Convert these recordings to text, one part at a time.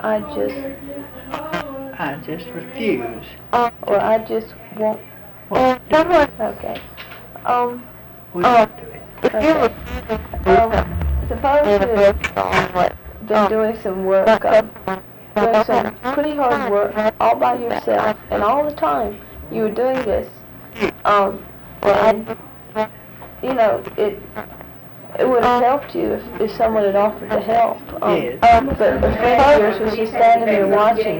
I just refuse. or I just won't. Won't do it. Okay. Um, Won't do it. okay. Suppose you've been doing some work, doing some pretty hard work all by yourself, and all the time you were doing this, and you know it would have helped you if someone had offered to help. Yes. But a friend of yours was just standing there watching.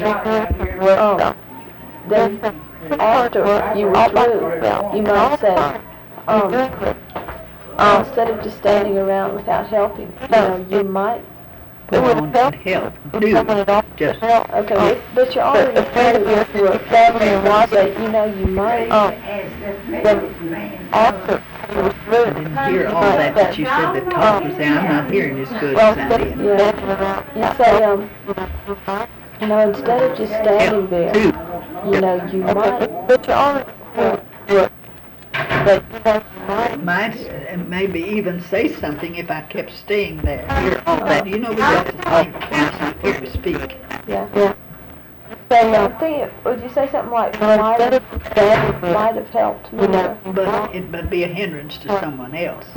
Then after you were through, you might say, instead of just standing around without helping, you might. Put on and help. Do just. Okay, but you're already through your family and watching. You might. I didn't hear all that you said. The talk was there. I'm not hearing as good as I did. You say, instead of just standing there, you might maybe even say something if I kept staying there. Hear all that. We got to think twice before we speak. Yeah. So, would you say something like, might have helped me? But it would be a hindrance to someone else.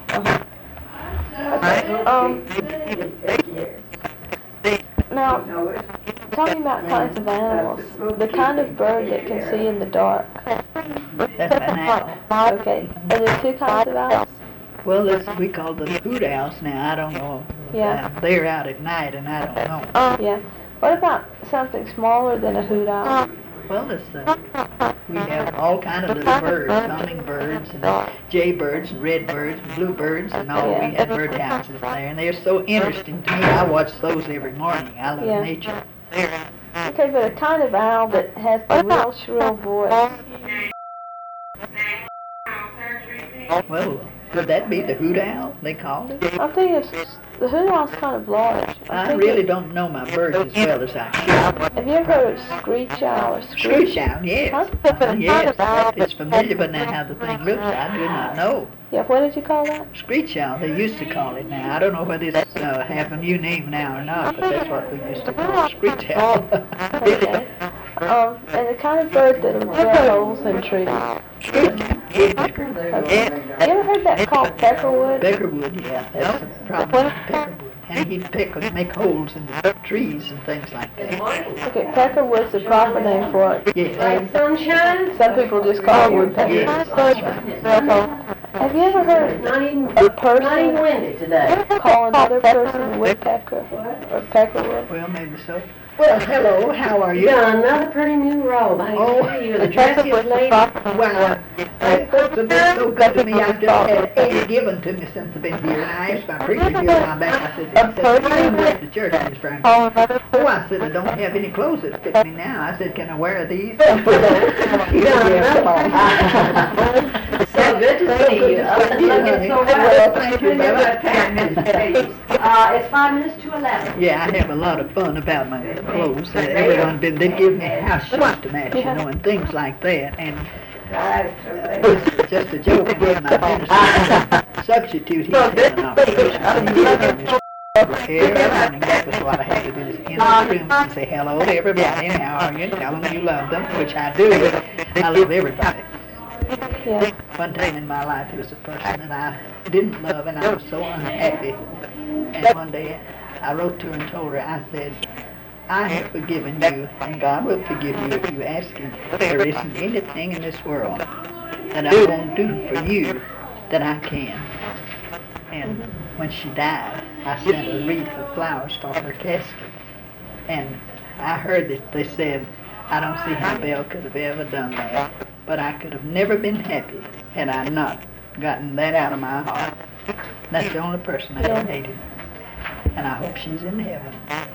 Now, tell me about kinds of animals. The kind of bird that can see in the dark. That's an owl. Okay. Are there two kinds of owls? Well, we call them hoot owls now. I don't know. Yeah. They're out at night, and I don't know. Yeah. What about something smaller than a hoot owl? Well, we have all kind of little birds, hummingbirds and jaybirds and redbirds and bluebirds and all. We have bird houses there, and they're so interesting to me. I watch those every morning. I love nature. Okay, but a kind of owl that has a real shrill voice. Well, could that be the hoot owl, they call it? I think the hoot owl's kind of large. I really don't know my birds as well as I should. Have you ever heard of screech owl or screech owl? Yes. Yes, it's familiar, but now how the thing looks, I do not know. Yeah, what did you call that? Screech owl, they used to call it now. I don't know whether it's have a new name now or not, but that's what we used to call it, screech owl. Okay. And the kind of bird that'll drill holes in trees. Woodpecker. Okay. You ever heard that called peckerwood? Peckerwood, yeah, that's the problem. Peckerwood. And he'd make holes in the trees and things like that. Okay, peckerwood's the proper name for it. Yes. Sunshine? Some people just call it woodpecker. Yes, that's right. Have you ever heard a person call another person woodpecker or peckerwood? Well, maybe so. Well, hello, how are you? Got another pretty new robe. I tell you, the dressiest lady. Well, folks have been so good to me. I've just had 80 given to me since I've been here. And I asked my preacher here a while back, I said, you went to church, Miss Frank. Oh, I said, I don't have any clothes that fit me now. I said, can I wear these? So good to see you. Well, thank you, Bella. It's 5 minutes to 11. Yeah, I have a lot of fun about my clothes. They give me house shoes to match, and things like that. And it's just a joke again. My minister substitute, he's having an operation. Every morning, that was what I had to do, is in the room and say hello to everybody, and how are you, and tell them you love them, which I do. I love everybody. Yeah. One time in my life, there was a person that I didn't love, and I was so unhappy. And one day, I wrote to her and told her, I said, I have forgiven you, and God will forgive you if you ask Him. There isn't anything in this world that I won't do for you that I can. And when she died, I sent a wreath of flowers for her casket. And I heard that they said, I don't see how Belle could have ever done that, but I could have never been happy had I not gotten that out of my heart. That's the only person I ever hated. And I hope she's in heaven.